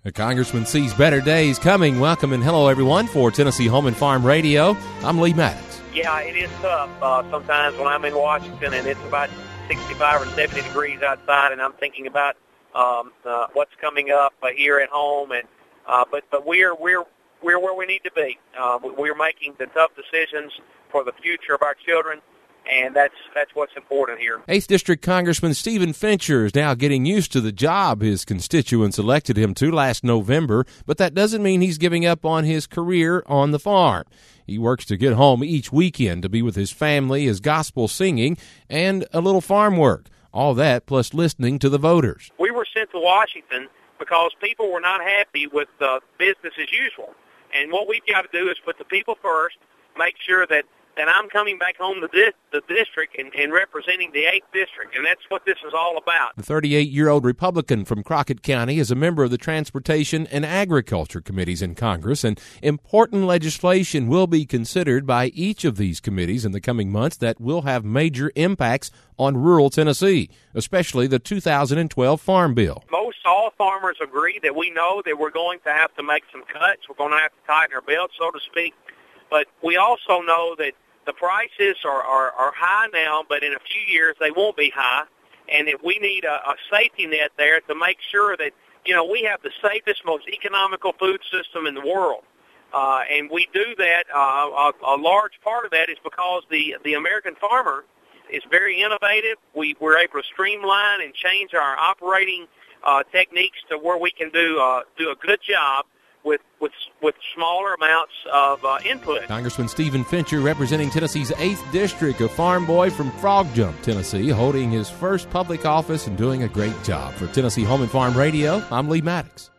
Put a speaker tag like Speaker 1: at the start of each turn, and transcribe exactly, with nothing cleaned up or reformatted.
Speaker 1: The Congressman sees better days coming. Welcome and hello, everyone, for Tennessee Home and Farm Radio. I'm Lee Maddox.
Speaker 2: Yeah, it is tough uh, sometimes when I'm in Washington and it's about sixty-five or seventy degrees outside, and I'm thinking about um, uh, what's coming up uh, here at home. And uh, but but we're we're we're where we need to be. Uh, we're making the tough decisions for the future of our children. And that's that's what's important here.
Speaker 1: eighth District Congressman Stephen Fincher is now getting used to the job his constituents elected him to last November, but that doesn't mean he's giving up on his career on the farm. He works to get home each weekend to be with his family, his gospel singing, and a little farm work. All that plus listening to the voters.
Speaker 2: We were sent to Washington because people were not happy with uh, business as usual. And what we've got to do is put the people first, make sure that And I'm coming back home to this, the district and, and representing the eighth District, and that's what this is all about.
Speaker 1: The thirty-eight-year-old Republican from Crockett County is a member of the Transportation and Agriculture Committees in Congress, and important legislation will be considered by each of these committees in the coming months that will have major impacts on rural Tennessee, especially the two thousand twelve Farm Bill.
Speaker 2: Most all farmers agree that we know that we're going to have to make some cuts. We're going to have to tighten our belts, so to speak. But we also know that the prices are, are, are high now, but in a few years they won't be high, and that we need a, a safety net there to make sure that, you know, we have the safest, most economical food system in the world. Uh, and we do that, uh, a, a large part of that is because the, the American farmer is very innovative. We, we're able to streamline and change our operating uh, techniques to where we can do, uh, do a good job with with with smaller amounts of uh, input.
Speaker 1: Congressman Stephen Fincher, representing Tennessee's eighth District, a farm boy from Frog Jump, Tennessee, holding his first public office and doing a great job. For Tennessee Home and Farm Radio, I'm Lee Maddox.